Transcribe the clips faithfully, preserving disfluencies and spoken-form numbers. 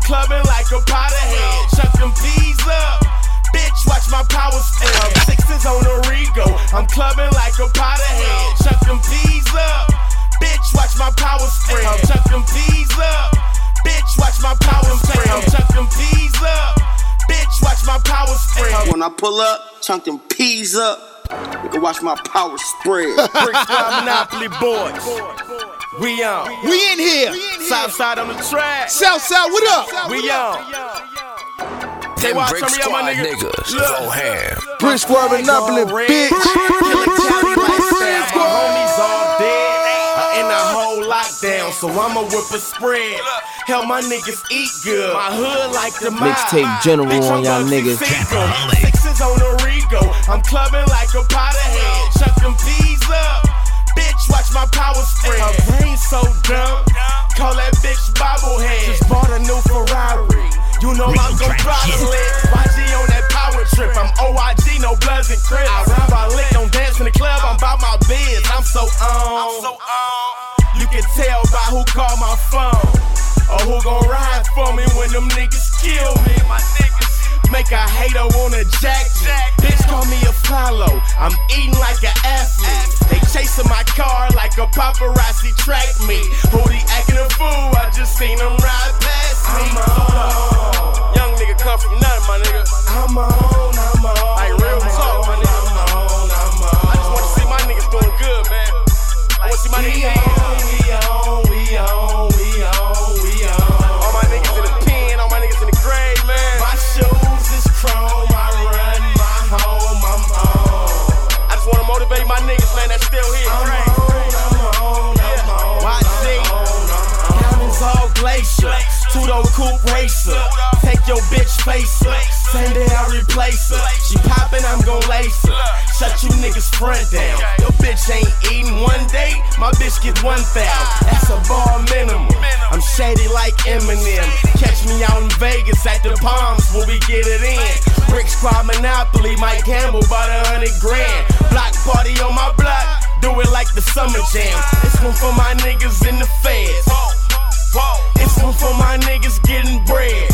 clubbing like a Potterhead. Chuck them peas up. Bitch, watch my power spread. Sixes on the Rego. I'm clubbing like a Potterhead. Chuck them peas up. Bitch, watch my power spread. Chuck them peas up. Bitch, watch my power spread. Chuck them peas up. Bitch, watch my power spread. When I pull up, chunk them peas up. You can watch my power spread. Brick Squad Monopoly boys. We on. We in here. Southside on the track. Southside, what up? We on. Them Brick Squad niggas. Go ham. Brick Squad Monopoly, bitch. My homies all dead. I in a whole lockdown, so I'ma whip a spread. Help my niggas eat good. My hood like the mob. Mixtape General on y'all niggas. Sixes on the Rego. I'm clubbing like a Potterhead. Chuck them peas up. Bitch, watch my power spread. Her brain so dumb. Call that bitch bobblehead. Just bought a new Ferrari. You know I'm gon' throttle it. Y G on that power trip. I'm O I G, no bloods and crips. I ride by lick, don't dance in the club. I'm about my biz. I'm so on. You can tell by who call my phone. Or who gon' ride for me when them niggas kill me. My niggas make a hater wanna jack me. Bitch call me a follow. I'm eating like an athlete. They chasing my car like a paparazzi track me. Hootie acting a fool. I just seen him ride past me. I'm on. Young nigga come from nothing, my nigga. I'm on, I'm on. Like real talk, my nigga. I'm on, I'm on. I just wanna see my niggas doing good, man. I wanna see my niggas eating. We on, we on, we on, we on. All my niggas in the pen, all my niggas in the grave, man. My shoes is chrome, I run my home, I'm on. I just wanna motivate my niggas, man, that's still here. I'm right. on, I'm on, I'm on. Y G, diamonds all glacier. Two-door coupe racer. Take your bitch face up. Same day I replace her. She poppin', I'm gon' lace her. Shut you niggas front down. Your bitch ain't eatin' one day. My bitch get one thousand. That's a bar minimum. I'm shady like Eminem. Catch me out in Vegas at the Palms when we get it in. Brick Squad Monopoly, Mike Campbell bought a hundred grand. Block party on my block. Do it like the summer jam. This one for my niggas in the feds. It's one for my niggas getting bread.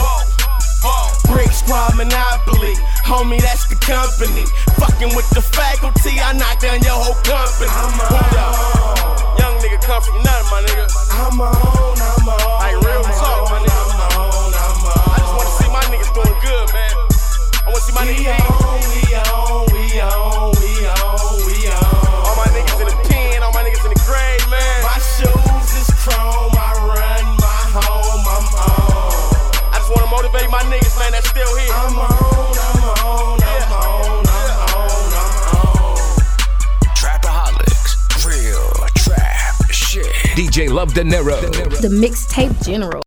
Brick Squad Monopoly, homie, that's the company. Fucking with the faculty, I knock down your whole company. Hold up. Young nigga come from nothing, my nigga. I'm on, I'm on. Like real talk, my nigga. I'm on, I'm on. I just wanna see my niggas doing good, man. I wanna see my niggas eating. We on, we on, we on, we on. All my niggas in the pen, all my niggas in the grave, man. My shoes is chrome, I run my home, I'm on. I just wanna motivate my niggas, man, that's still here. I'm on, I'm on, I'm on, I'm on, I'm on. Trapaholics, real trap shit. D J Love De Niro. The Mixtape General.